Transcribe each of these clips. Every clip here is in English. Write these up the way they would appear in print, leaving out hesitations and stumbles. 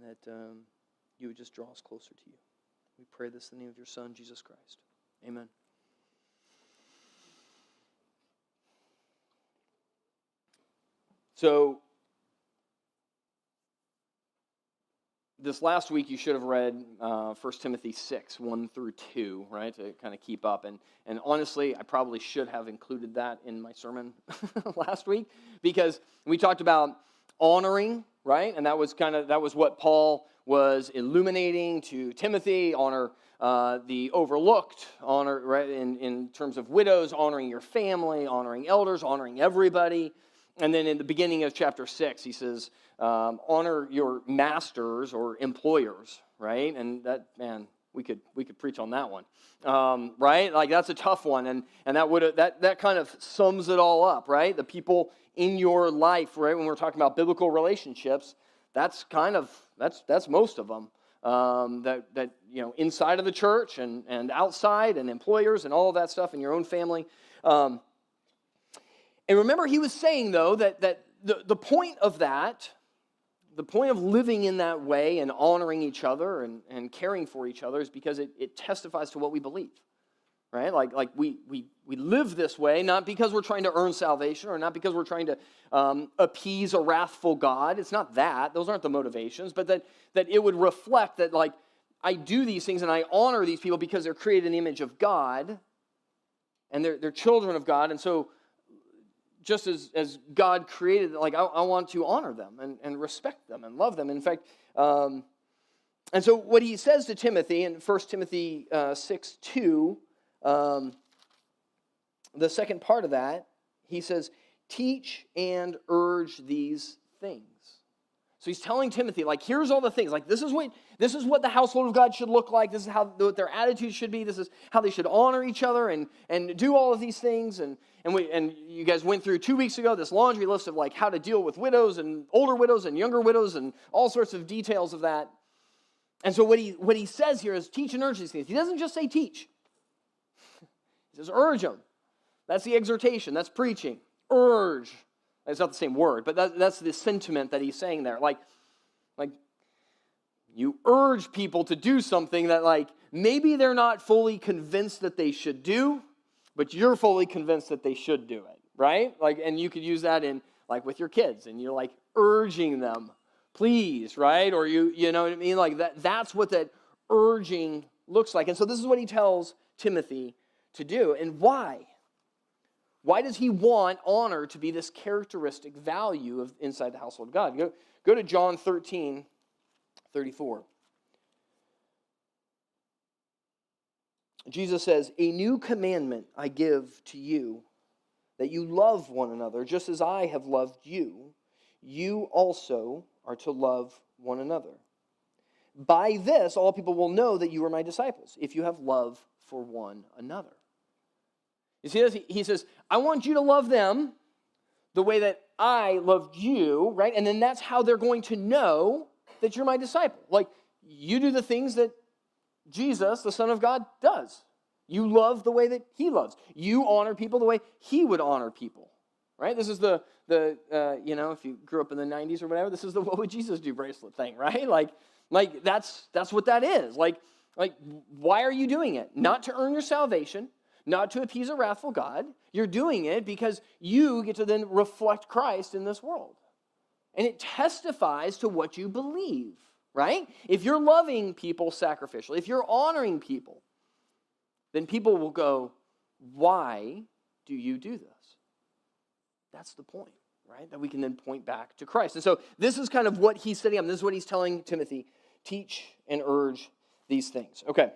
that you would just draw us closer to you. We pray this in the name of your Son, Jesus Christ. Amen. So, this last week you should have read 1 Timothy 6, 1 through 2, right, to kind of keep up. And honestly, I probably should have included that in my sermon last week, because we talked about honoring, right? And that was what Paul was illuminating to Timothy: honor the overlooked, honor, right, in terms of widows, honoring your family, honoring elders, honoring everybody. And then in the beginning of chapter 6, he says, honor your masters or employers, right? And that, man, we could preach on that one, right? Like, that's a tough one, and that kind of sums it all up, right? The people in your life, right? When we're talking about biblical relationships, that's most of them. That inside of the church and outside, and employers and all of that stuff in your own family. And remember, he was saying, though, that the point of that, the point of living in that way and honoring each other and caring for each other, is because it testifies to what we believe, right? Like we live this way, not because we're trying to earn salvation or not because we're trying to appease a wrathful God. It's not that. Those aren't the motivations, but that it would reflect that, like, I do these things and I honor these people because they're created in the image of God and they're children of God. And so just as God created, like, I want to honor them and respect them and love them. In fact, and so what he says to Timothy in 1 Timothy 6:2, the second part of that, he says, teach and urge these things. So he's telling Timothy, like, here's all the things. Like, this is what the household of God should look like. This is what their attitude should be. This is how they should honor each other and do all of these things. And you guys went through 2 weeks ago this laundry list of, like, how to deal with widows and older widows and younger widows and all sorts of details of that. And so what he says here is teach and urge these things. He doesn't just say teach. He says urge them. That's the exhortation. That's preaching. Urge. It's not the same word, but that's the sentiment that he's saying there. Like you urge people to do something that, like, maybe they're not fully convinced that they should do, but you're fully convinced that they should do it, right? Like, and you could use that in, like, with your kids, and you're, like, urging them, please, right? Or you know what I mean? Like, that's what that urging looks like. And so this is what he tells Timothy to do. And why? Why does he want honor to be this characteristic value of inside the household of God? Go to John 13:34. Jesus says, a new commandment I give to you, that you love one another, just as I have loved you. You also are to love one another. By this, all people will know that you are my disciples, if you have love for one another. You see this? He says, I want you to love them the way that I loved you, right? And then that's how they're going to know that you're my disciple. Like, you do the things that Jesus, the Son of God, does. You love the way that he loves. You honor people the way he would honor people, right? This is the if you grew up in the 90s or whatever, this is the what would Jesus do bracelet thing, right? Like that's what that is. Like, why are you doing it? Not to earn your salvation, not to appease a wrathful God. You're doing it because you get to then reflect Christ in this world. And it testifies to what you believe, right? If you're loving people sacrificially, if you're honoring people, then people will go, why do you do this? That's the point, right? That we can then point back to Christ. And so this is kind of what he's setting up. This is what he's telling Timothy. Teach and urge these things. Okay.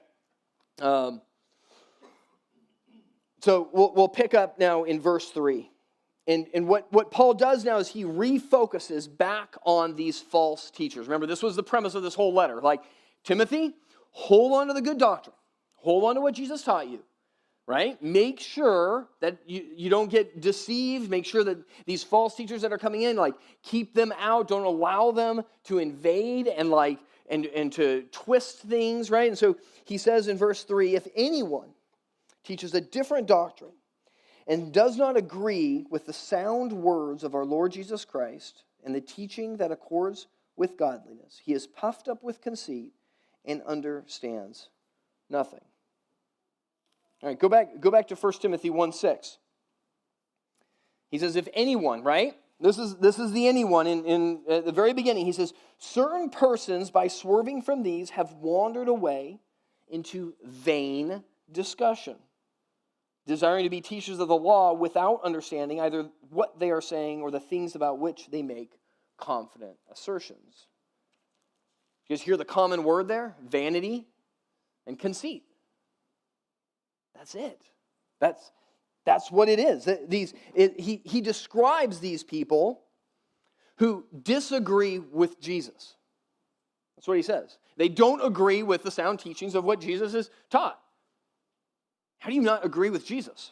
So we'll pick up now in verse 3. And what Paul does now is he refocuses back on these false teachers. Remember, this was the premise of this whole letter. Like, Timothy, hold on to the good doctrine. Hold on to what Jesus taught you, right? Make sure that you don't get deceived. Make sure that these false teachers that are coming in, like, keep them out. Don't allow them to invade and to twist things, right? And so he says in verse 3, if anyone teaches a different doctrine and does not agree with the sound words of our Lord Jesus Christ and the teaching that accords with godliness. He is puffed up with conceit and understands nothing. All right, go back to 1 Timothy 1:6. He says, if anyone, right? This is the anyone in at the very beginning. He says, certain persons by swerving from these have wandered away into vain discussion, desiring to be teachers of the law without understanding either what they are saying or the things about which they make confident assertions. You guys hear the common word there? Vanity and conceit. That's it. That's what it is. He describes these people who disagree with Jesus. That's what he says. They don't agree with the sound teachings of what Jesus has taught. How do you not agree with Jesus?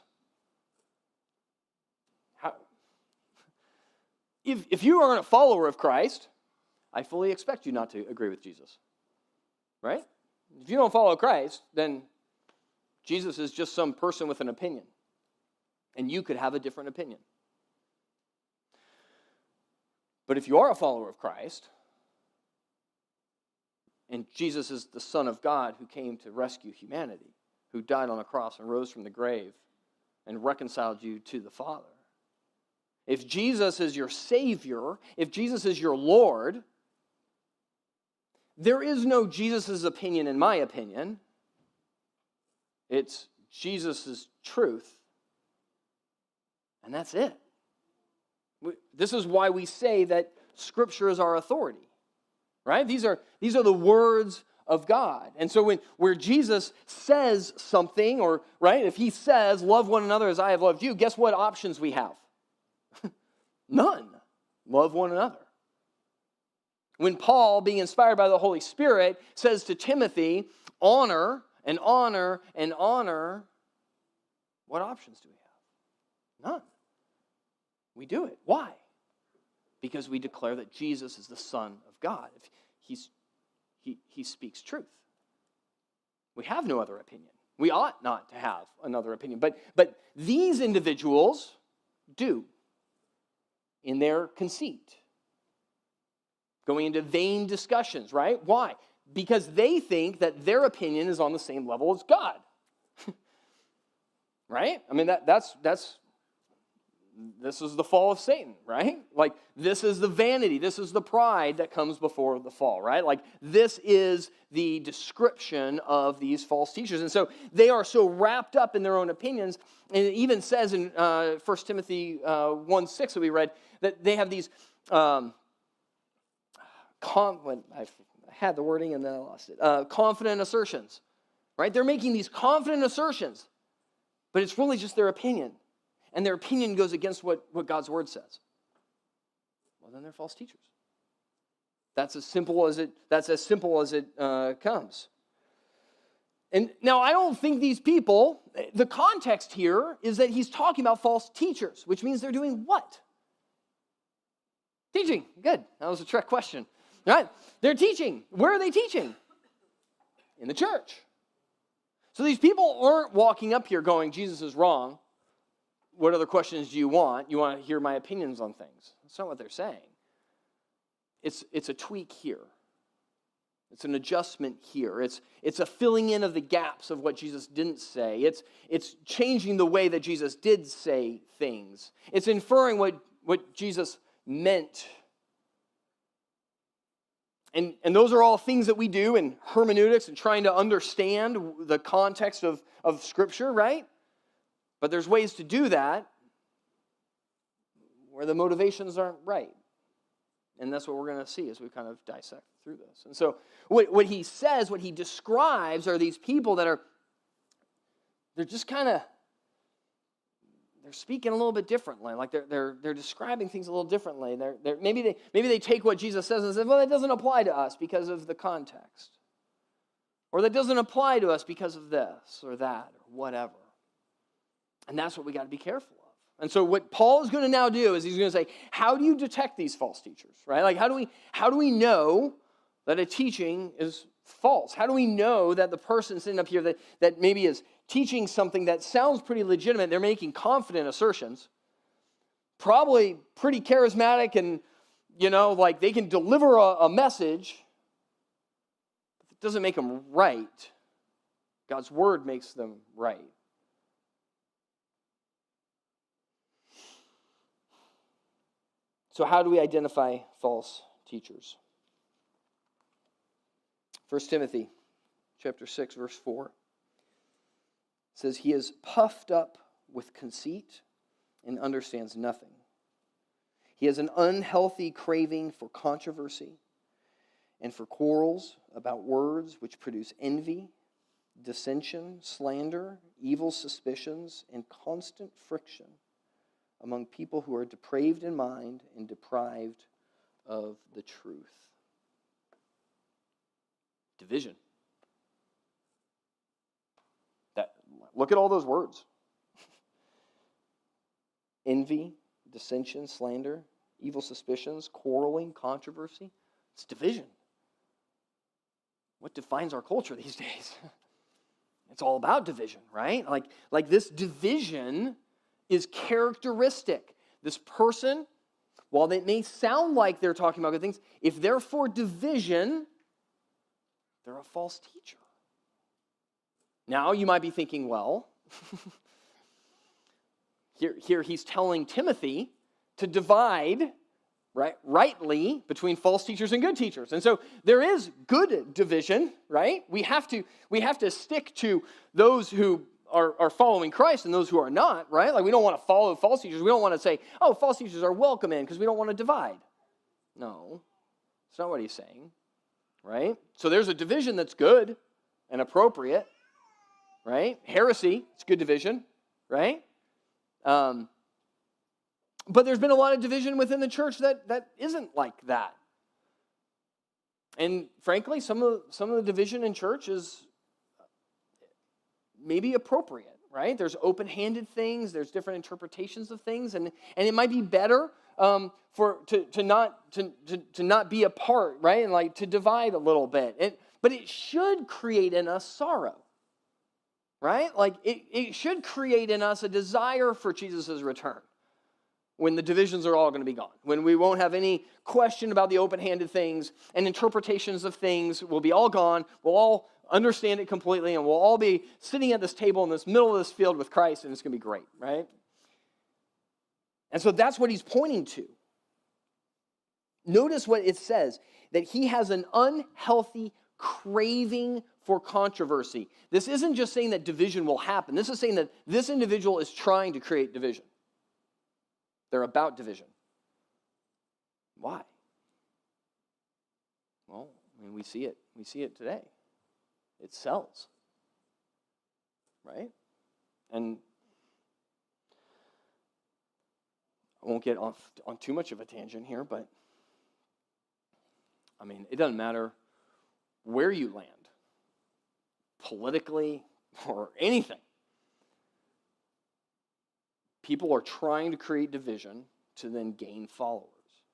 If you aren't a follower of Christ, I fully expect you not to agree with Jesus. Right? If you don't follow Christ, then Jesus is just some person with an opinion. And you could have a different opinion. But if you are a follower of Christ, and Jesus is the Son of God who came to rescue humanity, who died on a cross and rose from the grave and reconciled you to the Father. If Jesus is your Savior, if Jesus is your Lord, there is no Jesus' opinion in my opinion. It's Jesus' truth. And that's it. This is why we say that Scripture is our authority. Right? These are the words of God. And so where Jesus says something, or right, if he says, love one another as I have loved you, guess what options we have? None. Love one another. When Paul, being inspired by the Holy Spirit, says to Timothy, honor and honor and honor, what options do we have? None. We do it. Why? Because we declare that Jesus is the Son of God. He speaks truth. We have no other opinion. We ought not to have another opinion. But these individuals do in their conceit. Going into vain discussions, right? Why? Because they think that their opinion is on the same level as God. Right? I mean, this is the fall of Satan, right? Like, this is the vanity, this is the pride that comes before the fall, right? Like, this is the description of these false teachers. And so they are so wrapped up in their own opinions, and it even says in 1 Timothy 1:6 that we read, that they have these, I had the wording and then I lost it, confident assertions, right? They're making these confident assertions, but it's really just their opinion. And their opinion goes against what God's word says. Well, then they're false teachers. That's as simple as it comes. And now I don't think these people, the context here is that he's talking about false teachers, which means they're doing what? Teaching. Good. That was a trick question. Right? They're teaching. Where are they teaching? In the church. So these people aren't walking up here going, Jesus is wrong. What other questions do you want? You want to hear my opinions on things. That's not what they're saying. It's a tweak here. It's an adjustment here. It's a filling in of the gaps of what Jesus didn't say. It's changing the way that Jesus did say things. It's inferring what Jesus meant. And those are all things that we do in hermeneutics and trying to understand the context of Scripture, right? But there's ways to do that where the motivations aren't right. And that's what we're going to see as we kind of dissect through this. And so what he says, what he describes are these people that they're just kind of, they're speaking a little bit differently. Like they're describing things a little differently. Maybe they take what Jesus says and say, well, that doesn't apply to us because of the context. Or that doesn't apply to us because of this or that or whatever. And that's what we got to be careful of. And so what Paul is going to now do is he's going to say, how do you detect these false teachers, right? Like how do we know that a teaching is false? How do we know that the person sitting up here that maybe is teaching something that sounds pretty legitimate, they're making confident assertions, probably pretty charismatic and like they can deliver a message, but it doesn't make them right. God's word makes them right. So how do we identify false teachers? 1 Timothy chapter 6, verse 4 says, he is puffed up with conceit and understands nothing. He has an unhealthy craving for controversy and for quarrels about words which produce envy, dissension, slander, evil suspicions, and constant friction among people who are depraved in mind and deprived of the truth. Division. Look at all those words. Envy, dissension, slander, evil suspicions, quarreling, controversy. It's division. What defines our culture these days? It's all about division, right? Like this division is characteristic. This person, while they may sound like they're talking about good things, if they're for division, they're a false teacher. Now, you might be thinking, well, here he's telling Timothy to divide rightly between false teachers and good teachers. And so there is good division, right? We have to stick to those who are following Christ and those who are not, right? Like we don't want to follow false teachers. We don't want to say, oh, false teachers are welcome in because we don't want to divide. No, that's not what he's saying, right? So there's a division that's good and appropriate, right? Heresy, it's good division, right? But there's been a lot of division within the church that isn't like that. And frankly, some of the division in church is maybe appropriate, right? There's open-handed things, there's different interpretations of things, and it might be better to not be apart, right? And like to divide a little bit. But it should create in us sorrow. Right? Like, it should create in us a desire for Jesus' return when the divisions are all going to be gone, when we won't have any question about the open-handed things and interpretations of things will be all gone, we'll all understand it completely, and we'll all be sitting at this table in this middle of this field with Christ, and it's going to be great, right? And so that's what he's pointing to. Notice what it says, that he has an unhealthy craving for controversy. This isn't just saying that division will happen. This is saying that this individual is trying to create division. They're about division. Why? Well, I mean, we see it. We see it today. It sells. Right? And I won't get off on too much of a tangent here, but I mean, it doesn't matter where you land, politically or anything. People are trying to create division to then gain followers.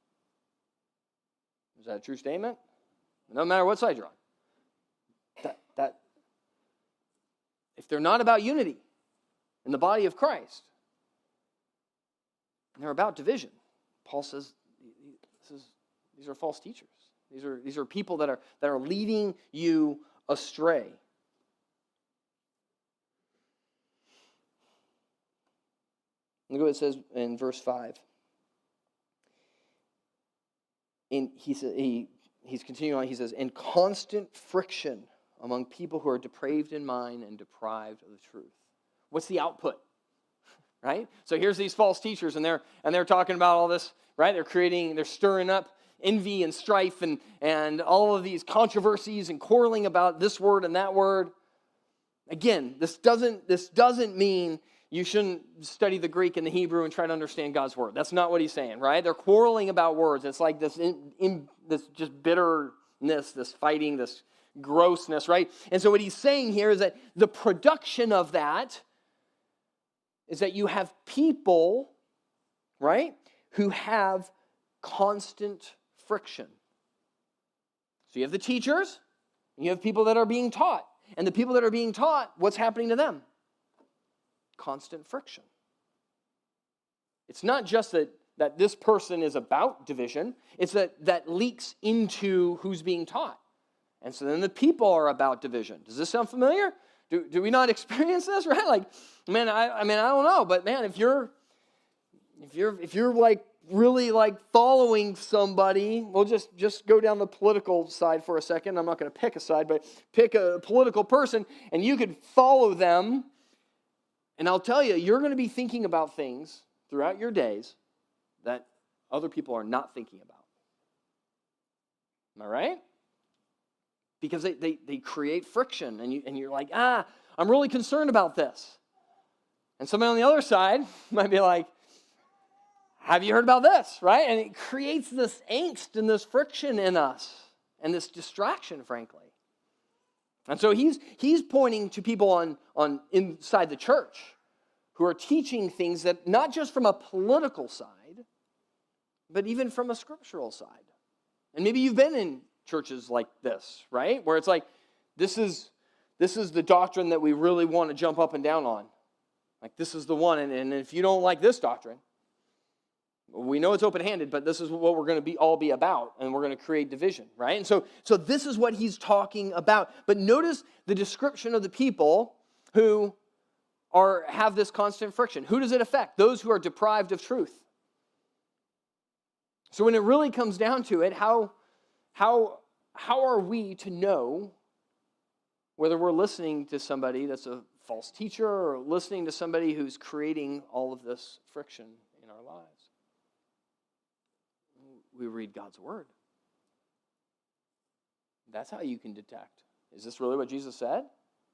Is that a true statement? It doesn't matter what side you're on. That if they're not about unity in the body of Christ, and they're about division, Paul says these are false teachers. These are people that are leading you astray. Look what it says in verse 5. And he's continuing on. He says, "In constant friction among people who are depraved in mind and deprived of the truth." What's the output? Right? So here's these false teachers, and they're talking about all this, right? They're stirring up envy and strife and all of these controversies and quarreling about this word and that word. Again, this doesn't mean you shouldn't study the Greek and the Hebrew and try to understand God's word. That's not what he's saying, right? They're quarreling about words. It's like this just bitterness, this fighting, this grossness, right? And so what he's saying here is that the production of that is that you have people, right, who have constant friction. So you have the teachers, and you have people that are being taught. And the people that are being taught, what's happening to them? Constant friction. It's not just that that this person is about division. It's that leaks into who's being taught. And so then the people are about division. Does this sound familiar? Do we not experience this, right? Like, man, I don't know, but man, if you're like really like following somebody, we'll just go down the political side for a second. I'm not going to pick a side, but pick a political person, and you could follow them. And I'll tell you, you're going to be thinking about things throughout your days that other people are not thinking about. Am I right? Because they create friction, and you're like, I'm really concerned about this. And somebody on the other side might be like, have you heard about this, right? And it creates this angst and this friction in us and this distraction, frankly. And so he's pointing to people on inside the church who are teaching things that not just from a political side, but even from a scriptural side. And maybe you've been in churches like this, right? Where it's like, this is the doctrine that we really want to jump up and down on. Like, this is the one, and if you don't like this doctrine, we know it's open-handed, but this is what we're going to all be about, and we're going to create division, right? And so this is what he's talking about. But notice the description of the people who have this constant friction. Who does it affect? Those who are deprived of truth. So when it really comes down to it, how are we to know whether we're listening to somebody that's a false teacher or listening to somebody who's creating all of this friction in our lives? We read God's word. That's how you can detect. Is this really what Jesus said?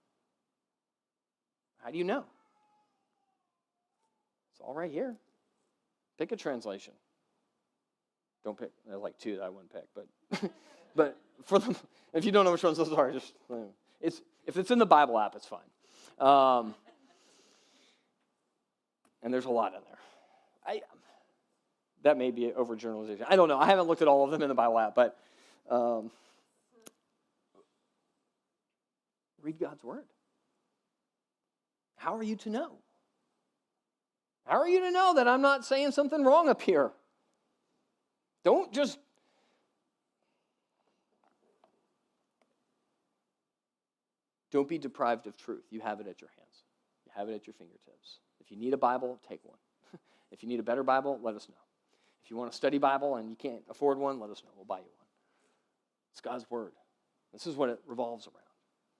How do you know? It's all right here. Pick a translation. Don't pick. There's like two that I wouldn't pick, but for them, if you don't know which ones those are, just if it's in the Bible app, it's fine. And there's a lot in there. That may be overgeneralization. I don't know. I haven't looked at all of them in the Bible app, but read God's word. How are you to know? How are you to know that I'm not saying something wrong up here? Don't be deprived of truth. You have it at your hands. You have it at your fingertips. If you need a Bible, take one. If you need a better Bible, let us know. If you want to study Bible and you can't afford one, let us know. We'll buy you one. It's God's word. This is what it revolves around,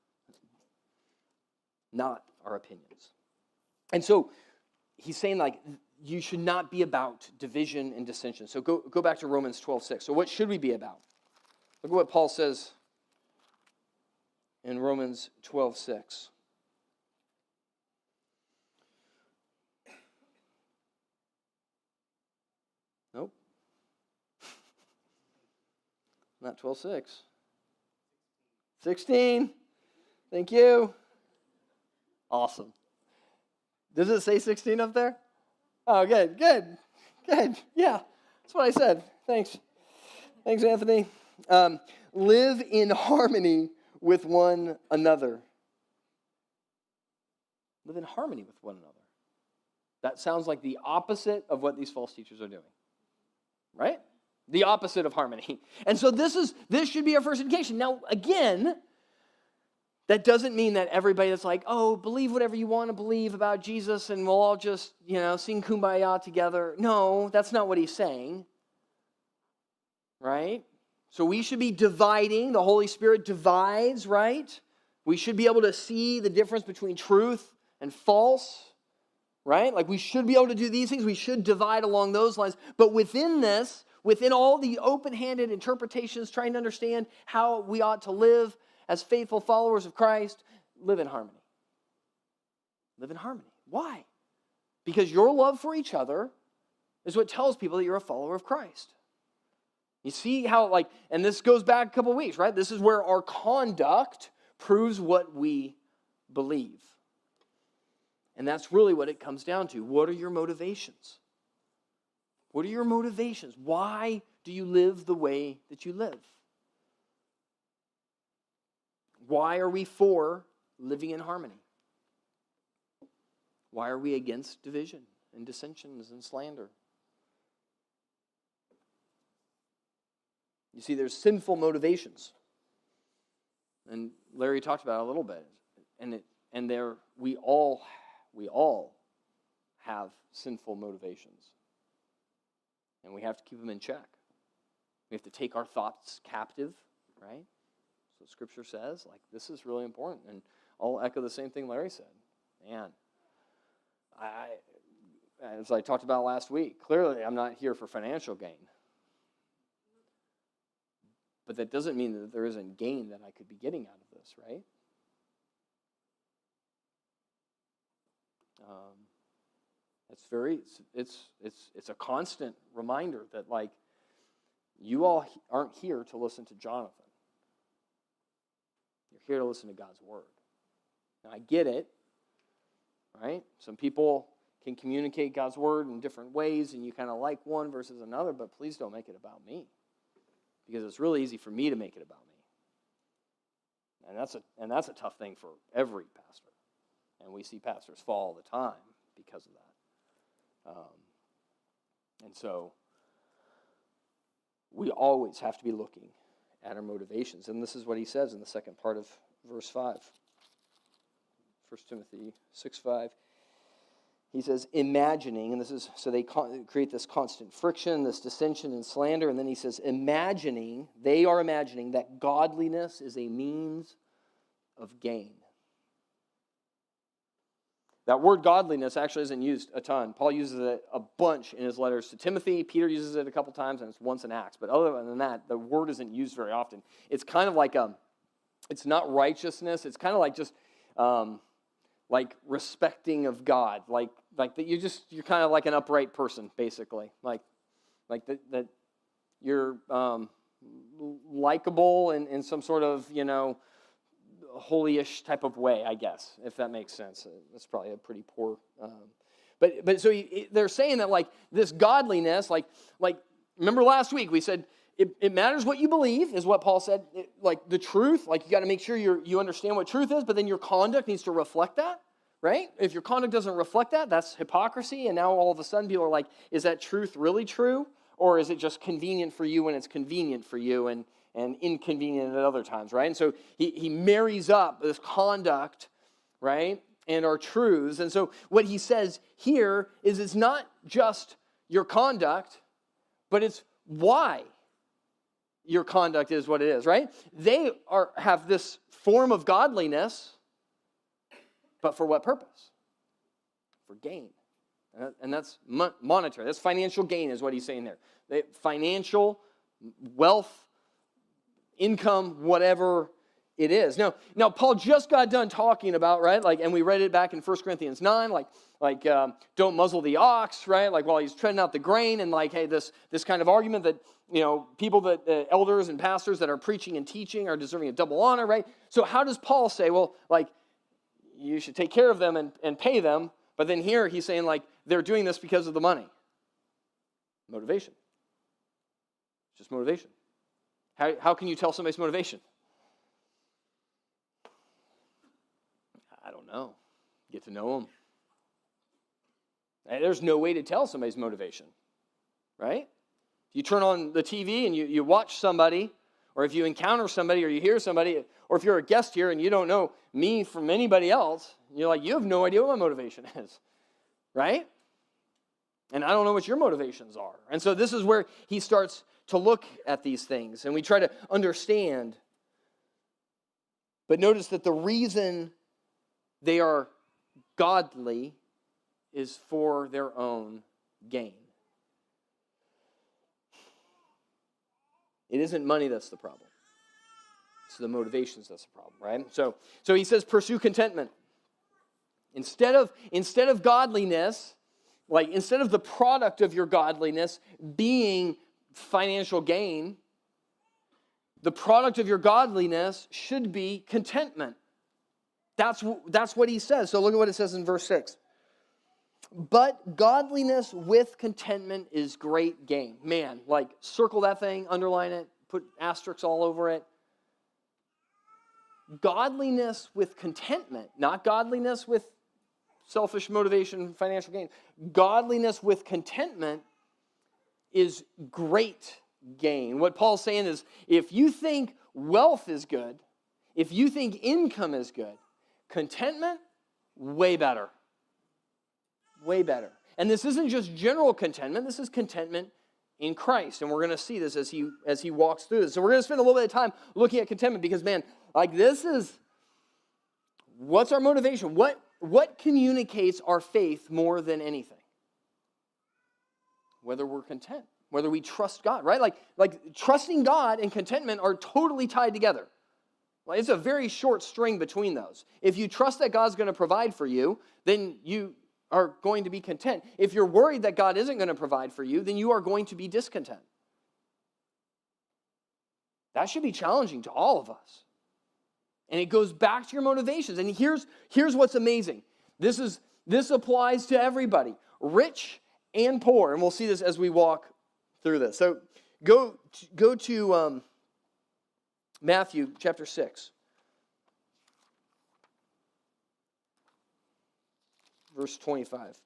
not our opinions. And so he's saying, like, you should not be about division and dissension. So go back to Romans 12:6. So what should we be about? Look at what Paul says in Romans 12:6. Nope. Not 12:6. 16. Thank you. Awesome. Does it say 16 up there? Oh, good. Yeah, that's what I said. Thanks, Anthony. Live in harmony with one another. Live in harmony with one another. That sounds like the opposite of what these false teachers are doing, right? The opposite of harmony. And so this should be our first indication. Now, again, that doesn't mean that everybody that's like, oh, believe whatever you want to believe about Jesus and we'll all just, sing Kumbaya together. No, that's not what he's saying, right? So we should be dividing. The Holy Spirit divides, right? We should be able to see the difference between truth and false, right? Like we should be able to do these things. We should divide along those lines. But within this, within all the open-handed interpretations, trying to understand how we ought to live as faithful followers of Christ, live in harmony. Live in harmony. Why? Because your love for each other is what tells people that you're a follower of Christ. You see how, and this goes back a couple of weeks, right? This is where our conduct proves what we believe. And that's really what it comes down to. What are your motivations? What are your motivations? Why do you live the way that you live? Why are we for living in harmony? Why are we against division and dissensions and slander? You see, there's sinful motivations. And Larry talked about it a little bit. And we all have sinful motivations. And we have to keep them in check. We have to take our thoughts captive, right? So Scripture says, like, this is really important. And I'll echo the same thing Larry said. Man, as I talked about last week, clearly I'm not here for financial gain. But that doesn't mean that there isn't gain that I could be getting out of this, right? It's a constant reminder that, like, you all aren't here to listen to Jonathan. You're here to listen to God's word. Now, I get it, right? Some people can communicate God's word in different ways, and you kind of like one versus another, but please don't make it about me, because it's really easy for me to make it about me. And that's a tough thing for every pastor. And we see pastors fall all the time because of that. And so we always have to be looking at our motivations. And this is what he says in the second part of verse 5. 1 Timothy 6:5. He says, imagining, and this is, so they create this constant friction, this dissension and slander, and then he says, they are imagining that godliness is a means of gain. That word godliness actually isn't used a ton. Paul uses it a bunch in his letters to Timothy. Peter uses it a couple times, and it's once in Acts. But other than that, the word isn't used very often. It's kind of like it's not righteousness. It's kind of like just like respecting of God. Like that you're kind of like an upright person, basically. Like that you're likable in some sort of, holy-ish type of way, I guess, if that makes sense. That's probably a pretty poor... But so they're saying that, like, this godliness, like remember last week we said it matters what you believe, is what Paul said. Like, the truth, like, you got to make sure you understand what truth is, but then your conduct needs to reflect that, right? If your conduct doesn't reflect that, that's hypocrisy, and now all of a sudden people are like, is that truth really true? Or is it just convenient for you when it's convenient for you, and inconvenient at other times, right? And so he marries up this conduct, right, and our truths. And so what he says here is it's not just your conduct, but it's why your conduct is what it is, right? They have this form of godliness, but for what purpose? For gain. And that's monetary. That's financial gain is what he's saying there. Financial, wealth, income, whatever it is. Now Paul just got done talking about, right, like, and we read it back in 1 Corinthians 9, like don't muzzle the ox, right, like while he's treading out the grain, and like, hey, this kind of argument that, people that, elders and pastors that are preaching and teaching are deserving of double honor, right? So how does Paul say, well, like, you should take care of them and pay them, but then here he's saying, like, they're doing this because of the money? Motivation. Just motivation. How can you tell somebody's motivation? I don't know. Get to know them. There's no way to tell somebody's motivation, right? If you turn on the TV and you watch somebody, or if you encounter somebody or you hear somebody, or if you're a guest here and you don't know me from anybody else, you're like, you have no idea what my motivation is, right? And I don't know what your motivations are. And so this is where he starts to look at these things, and we try to understand. But notice that the reason they are godly is for their own gain. It isn't money that's the problem. It's the motivations that's the problem, right? So he says, pursue contentment. Instead of godliness, like instead of the product of your godliness being financial gain, the product of your godliness should be contentment. That's what he says. So look at what it says in verse 6. But godliness with contentment is great gain. Man, like, circle that thing, underline it, put asterisks all over it. Godliness with contentment, not godliness with selfish motivation, financial gain. Godliness with contentment is great gain. What Paul's saying is, if you think wealth is good, if you think income is good, contentment, way better. Way better. And this isn't just general contentment, this is contentment in Christ. And we're going to see this as he walks through this. So we're going to spend a little bit of time looking at contentment because, man, like this is, what's our motivation? What communicates our faith more than anything? Whether we're content, whether we trust God, right? Like trusting God and contentment are totally tied together. Well, it's a very short string between those. If you trust that God's going to provide for you, then you are going to be content. If you're worried that God isn't going to provide for you, then you are going to be discontent. That should be challenging to all of us. And it goes back to your motivations. And here's what's amazing. This applies to everybody, rich and poor. And we'll see this as we walk through this. So go to Matthew chapter 6. Verse 25.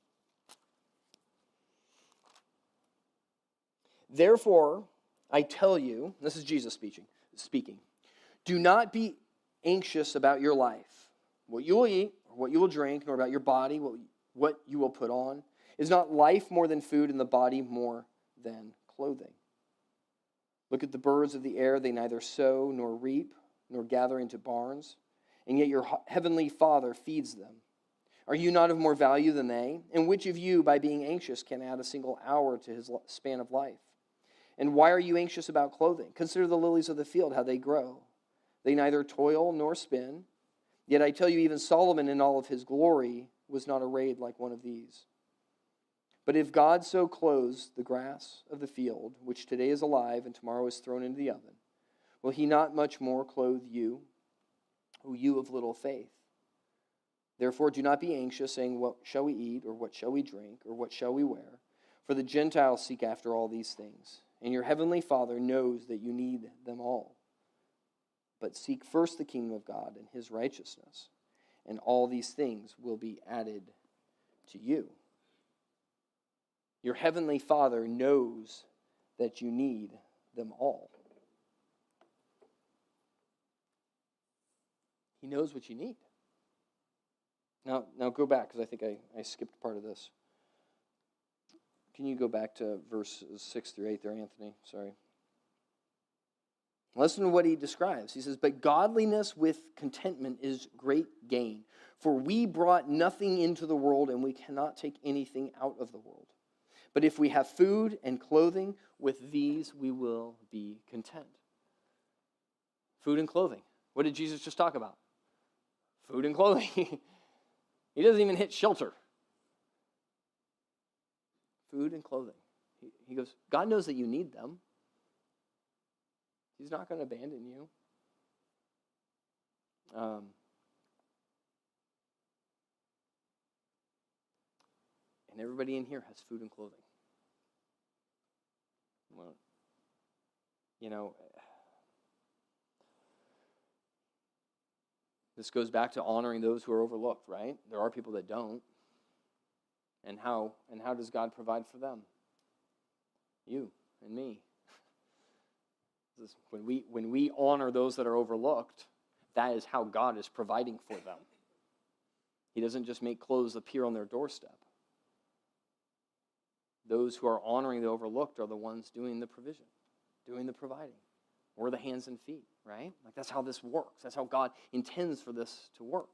Therefore, I tell you, this is Jesus speaking, do not be anxious about your life, what you will eat, or what you will drink, nor about your body, what you will put on. Is not life more than food, and the body more than clothing? Look at the birds of the air, they neither sow nor reap, nor gather into barns, and yet your heavenly Father feeds them. Are you not of more value than they? And which of you, by being anxious, can add a single hour to his span of life? And why are you anxious about clothing? Consider the lilies of the field, how they grow. They neither toil nor spin. Yet I tell you, even Solomon in all of his glory was not arrayed like one of these. But if God so clothes the grass of the field, which today is alive and tomorrow is thrown into the oven, will he not much more clothe you, O you of little faith? Therefore do not be anxious, saying, what shall we eat, or what shall we drink, or what shall we wear? For the Gentiles seek after all these things, and your heavenly Father knows that you need them all. But seek first the kingdom of God and his righteousness, and all these things will be added to you. Your heavenly Father knows that you need them all. He knows what you need. Now go back, because I think I skipped part of this. Can you go back to verses 6 through 8 there, Anthony? Sorry. Listen to what he describes. He says, but godliness with contentment is great gain. For we brought nothing into the world, and we cannot take anything out of the world. But if we have food and clothing, with these we will be content. Food and clothing. What did Jesus just talk about? Food and clothing. He doesn't even hit shelter. Food and clothing. He goes, God knows that you need them. He's not going to abandon you. And everybody in here has food and clothing. Well, this goes back to honoring those who are overlooked, right? There are people that don't. And how does God provide for them? You and me. When we honor those that are overlooked, that is how God is providing for them. He doesn't just make clothes appear on their doorstep. Those who are honoring the overlooked are the ones doing the provision, doing the providing. We're the hands and feet, right? Like that's how this works. That's how God intends for this to work.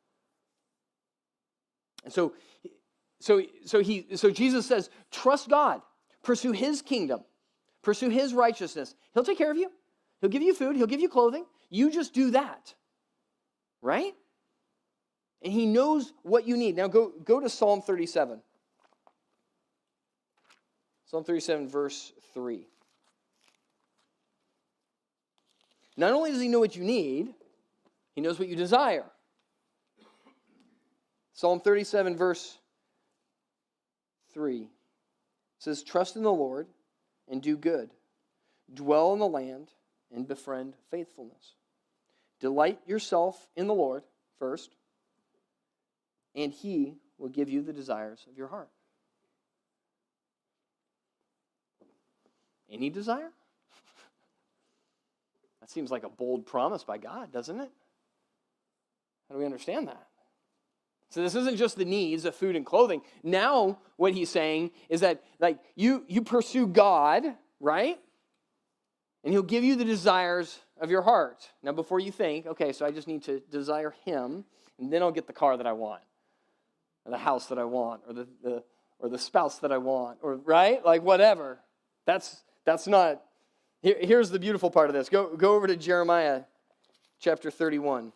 And so Jesus says, trust God, pursue his kingdom, pursue his righteousness. He'll take care of you. He'll give you food. He'll give you clothing. You just do that, right? And he knows what you need. Now go to Psalm 37. Psalm 37, verse 3. Not only does he know what you need, he knows what you desire. Psalm 37, verse 3 says, trust in the Lord and do good. Dwell in the land and befriend faithfulness. Delight yourself in the Lord first, and he will give you the desires of your heart. any desire? That seems like a bold promise by God, doesn't it? How do we understand that? So this isn't just the needs of food and clothing. Now what he's saying is that like you pursue God, right? And he'll give you the desires of your heart. Now before you think, okay, so I just need to desire him, and then I'll get the car that I want, or the house that I want, or the spouse that I want, or right? Like whatever. That's not. Here's the beautiful part of this. Go over to Jeremiah chapter 31.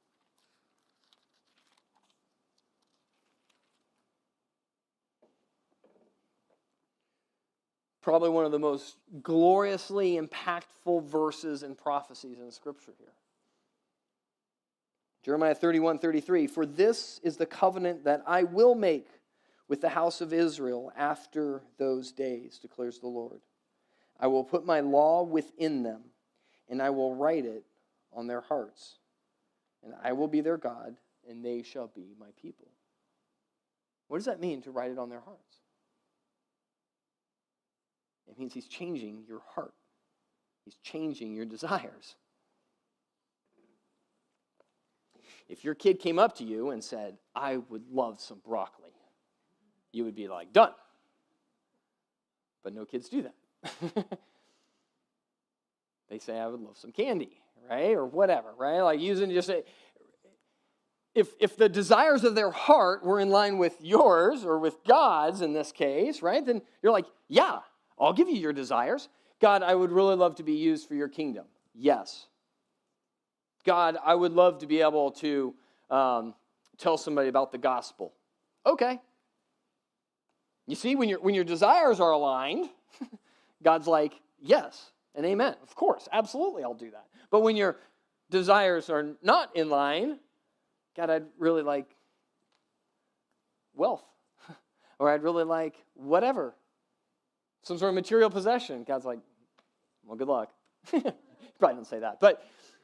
Probably one of the most gloriously impactful verses and prophecies in Scripture here. Jeremiah 31:33, "For this is the covenant that I will make with the house of Israel after those days, declares the Lord. I will put my law within them, and I will write it on their hearts. And I will be their God, and they shall be my people." What does that mean, to write it on their hearts? It means he's changing your heart. He's changing your desires. If your kid came up to you and said, "I would love some broccoli," you would be like, "Done." But no kids do that. They say, "I would love some candy," right? Or whatever, right? Like using just a, if the desires of their heart were in line with yours or with God's in this case, right? Then you're like, "Yeah, I'll give you your desires. God, I would really love to be used for your kingdom." Yes. God, I would love to be able to tell somebody about the gospel. Okay. You see, when your desires are aligned, God's like, "Yes and amen. Of course, absolutely, I'll do that." But when your desires are not in line, "God, I'd really like wealth," or "I'd really like whatever, some sort of material possession." God's like, "Well, good luck." Probably don't say that, but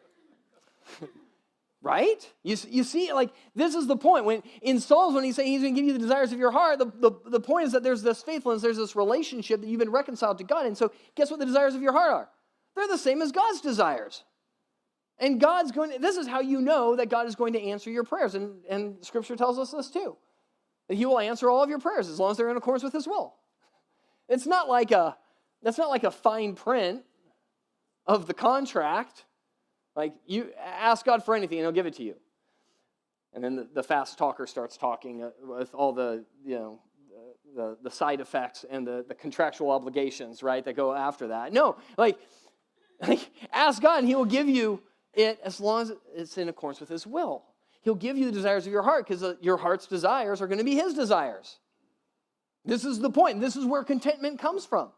right? You see, like, this is the point. When in Psalms, when he's saying he's going to give you the desires of your heart, the point is that there's this faithfulness, there's this relationship that you've been reconciled to God. And so guess what the desires of your heart are? They're the same as God's desires. And this is how you know that God is going to answer your prayers. And Scripture tells us this too. That he will answer all of your prayers as long as they're in accordance with his will. That's not like a fine print of the contract. Like, you ask God for anything and he'll give it to you. And then the fast talker starts talking with all the side effects and the contractual obligations, right, that go after that. No, like ask God and he will give you it as long as it's in accordance with his will. He'll give you the desires of your heart because your heart's desires are going to be his desires. This is the point. This is where contentment comes from.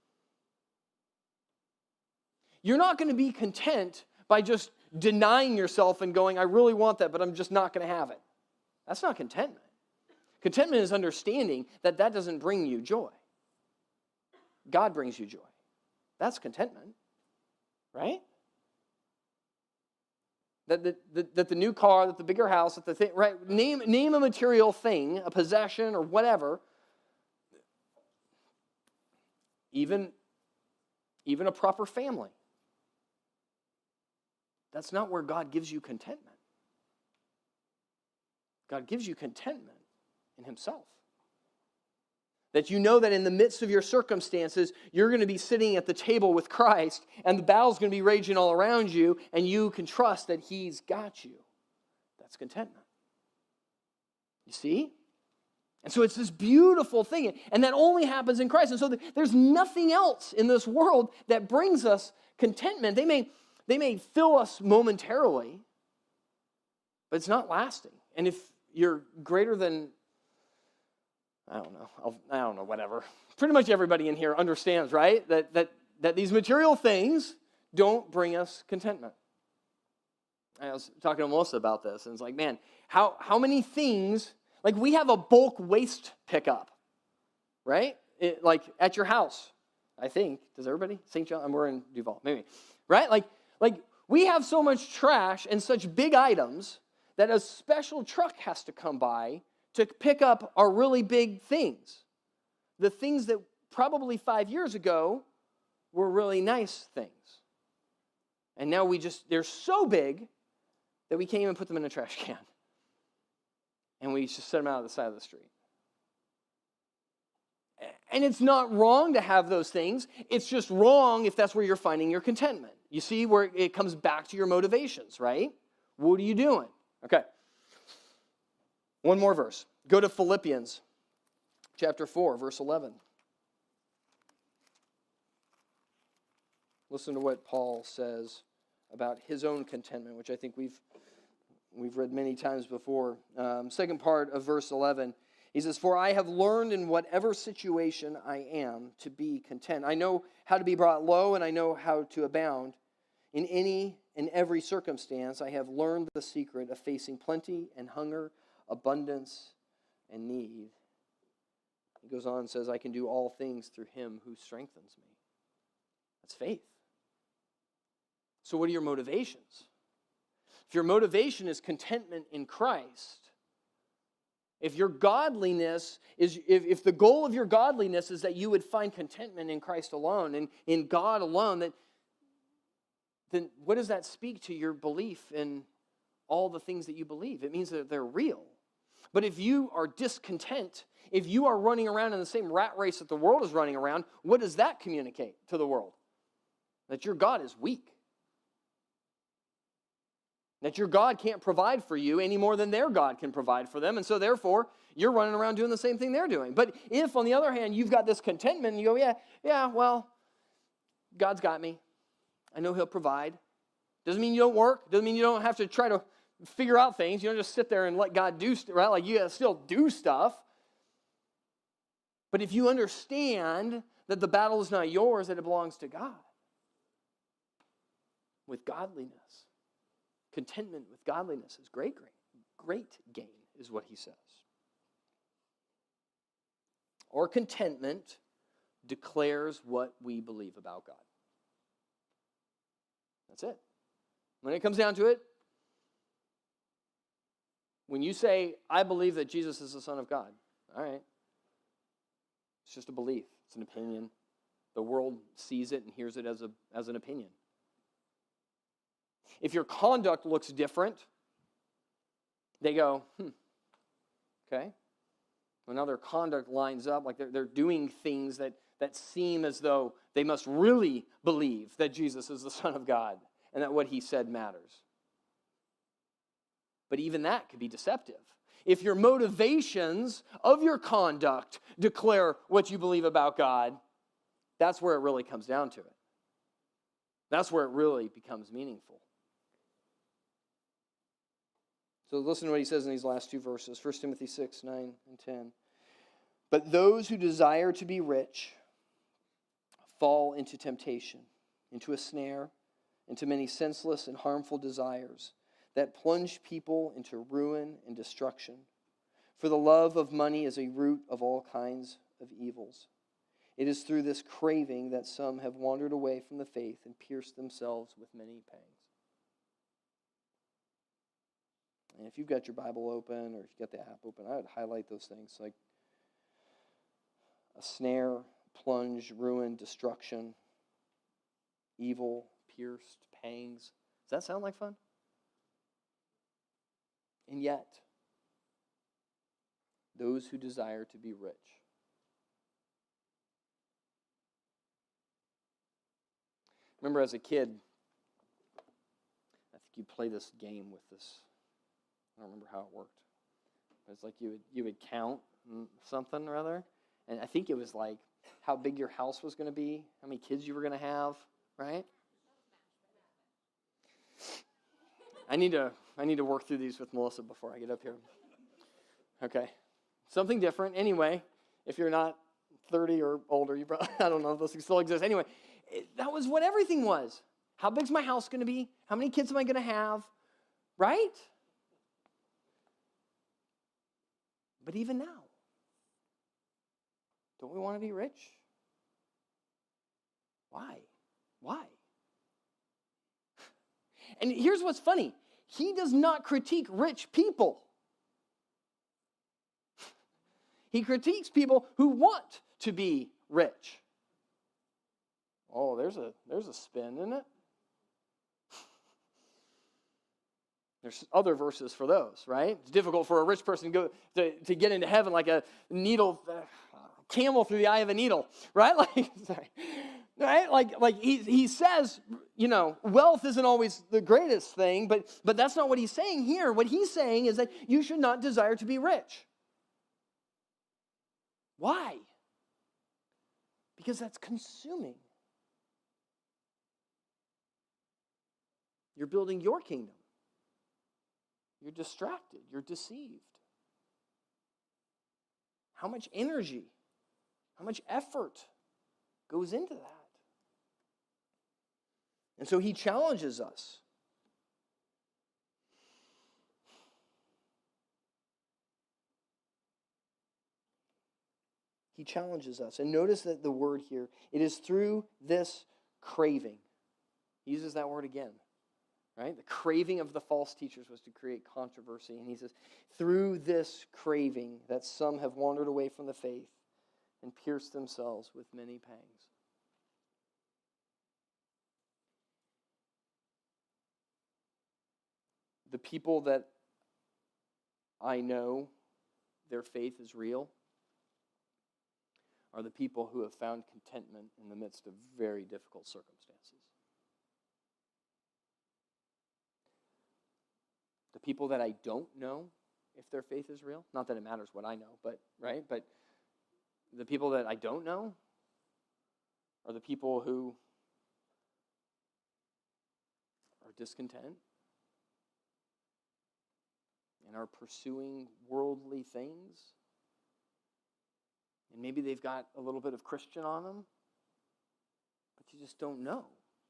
You're not going to be content by just denying yourself and going, "I really want that, but I'm just not going to have it." That's not contentment. Contentment is understanding that doesn't bring you joy. God brings you joy. That's contentment, right? That the new car, that the bigger house, that the thing, right? Name a material thing, a possession or whatever. Even a proper family. That's not where God gives you contentment. God gives you contentment in himself. That you know that in the midst of your circumstances, you're going to be sitting at the table with Christ, and the battle's going to be raging all around you, and you can trust that he's got you. That's contentment. You see? And so it's this beautiful thing, and that only happens in Christ. And so there's nothing else in this world that brings us contentment. They may fill us momentarily, but it's not lasting. And if you're greater than, I don't know, whatever. Pretty much everybody in here understands, right? That these material things don't bring us contentment. I was talking to Melissa about this, and it's like, man, how many things, like we have a bulk waste pickup, right? Like at your house, I think. Does everybody? St. John? We're in Duval, maybe. Right? Like we have so much trash and such big items that a special truck has to come by to pick up our really big things. The things that probably 5 years ago were really nice things. And now they're so big that we can't even put them in a trash can. And we just set them out on the side of the street. And it's not wrong to have those things. It's just wrong if that's where you're finding your contentment. You see where it comes back to your motivations, right? What are you doing? Okay. One more verse. Go to Philippians chapter 4, verse 11. Listen to what Paul says about his own contentment, which I think we've read many times before. Second part of verse 11. He says, "For I have learned in whatever situation I am to be content. I know how to be brought low, and I know how to abound. In any and every circumstance, I have learned the secret of facing plenty and hunger, abundance and need." He goes on and says, "I can do all things through him who strengthens me." That's faith. So what are your motivations? If your motivation is contentment in Christ, if your godliness is, if the goal of your godliness is that you would find contentment in Christ alone and in God alone, then what does that speak to your belief in all the things that you believe? It means that they're real. But if you are discontent, if you are running around in the same rat race that the world is running around, what does that communicate to the world? That your God is weak. That your God can't provide for you any more than their God can provide for them. And so therefore, you're running around doing the same thing they're doing. But if, on the other hand, you've got this contentment and you go, yeah, well, God's got me. I know he'll provide. Doesn't mean you don't work. Doesn't mean you don't have to try to figure out things. You don't just sit there and let God do stuff, right? Like you got to still do stuff. But if you understand that the battle is not yours, that it belongs to God, with godliness, contentment with godliness is great gain, is what he says. Or contentment declares what we believe about God. That's it. When it comes down to it, when you say, I believe that Jesus is the Son of God, all right. It's just a belief. It's an opinion. The world sees it and hears it as an opinion. If your conduct looks different, they go, okay. Well, now their conduct lines up, like they're doing things that seem as though they must really believe that Jesus is the Son of God and that what he said matters. But even that could be deceptive. If your motivations of your conduct declare what you believe about God, that's where it really comes down to it. That's where it really becomes meaningful. So listen to what he says in these last two verses, 1 Timothy 6, 9 and 10. But those who desire to be rich fall into temptation, into a snare, into many senseless and harmful desires that plunge people into ruin and destruction. For the love of money is a root of all kinds of evils. It is through this craving that some have wandered away from the faith and pierced themselves with many pangs. And if you've got your Bible open or if you've got the app open, I would highlight those things like a snare, plunge, ruin, destruction, evil, pierced, pangs. Does that sound like fun? And yet, those who desire to be rich. Remember as a kid, I think you play this game with this. I don't remember how it worked. But it's like you would count something or other. And I think it was like how big your house was going to be, how many kids you were going to have, right? I need to work through these with Melissa before I get up here. Okay. Something different. Anyway, if you're not 30 or older, you probably, I don't know if those things still exist. Anyway, that was what everything was. How big's my house going to be? How many kids am I going to have? Right? But even now, don't we want to be rich? Why? Why? And here's what's funny. He does not critique rich people. He critiques people who want to be rich. Oh, there's a spin, isn't it? There's other verses for those, right? It's difficult for a rich person to get into heaven like a needle, camel through the eye of a needle, right? Like, sorry. Right? Like he says, wealth isn't always the greatest thing, but that's not what he's saying here. What he's saying is that you should not desire to be rich. Why? Because that's consuming. You're building your kingdom. You're distracted. You're deceived. How much energy, how much effort goes into that? And so he challenges us. He challenges us. And notice that the word here, it is through this craving. He uses that word again, right? The craving of the false teachers was to create controversy. And he says, through this craving that some have wandered away from the faith and pierced themselves with many pangs. The people that I know their faith is real are the people who have found contentment in the midst of very difficult circumstances. The people that I don't know if their faith is real, not that it matters what I know, but right? But the people that I don't know are the people who are discontent and are pursuing worldly things. And maybe they've got a little bit of Christian on them, but you just don't know.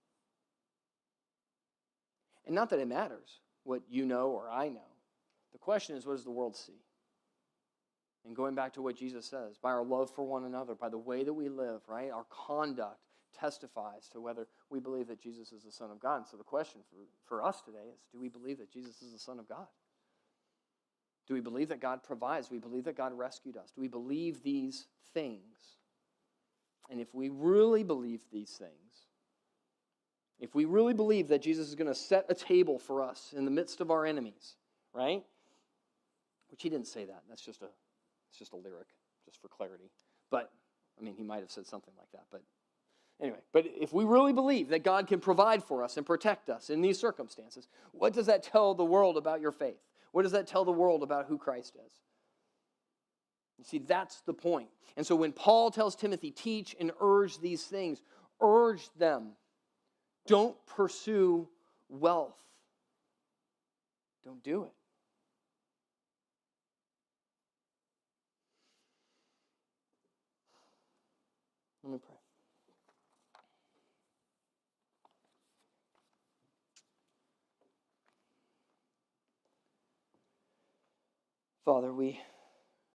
And not that it matters what you know or I know. The question is, what does the world see? And going back to what Jesus says, by our love for one another, by the way that we live, right? Our conduct testifies to whether we believe that Jesus is the Son of God. And so the question for us today is, do we believe that Jesus is the Son of God? Do we believe that God provides? Do we believe that God rescued us? Do we believe these things? And if we really believe these things, if we really believe that Jesus is going to set a table for us in the midst of our enemies, right? Which he didn't say that. It's just a lyric, just for clarity. But, he might have said something like that. But anyway, but if we really believe that God can provide for us and protect us in these circumstances, what does that tell the world about your faith? What does that tell the world about who Christ is? You see, that's the point. And so when Paul tells Timothy, teach and urge these things, urge them. Don't pursue wealth. Don't do it. Let me pray. Father, we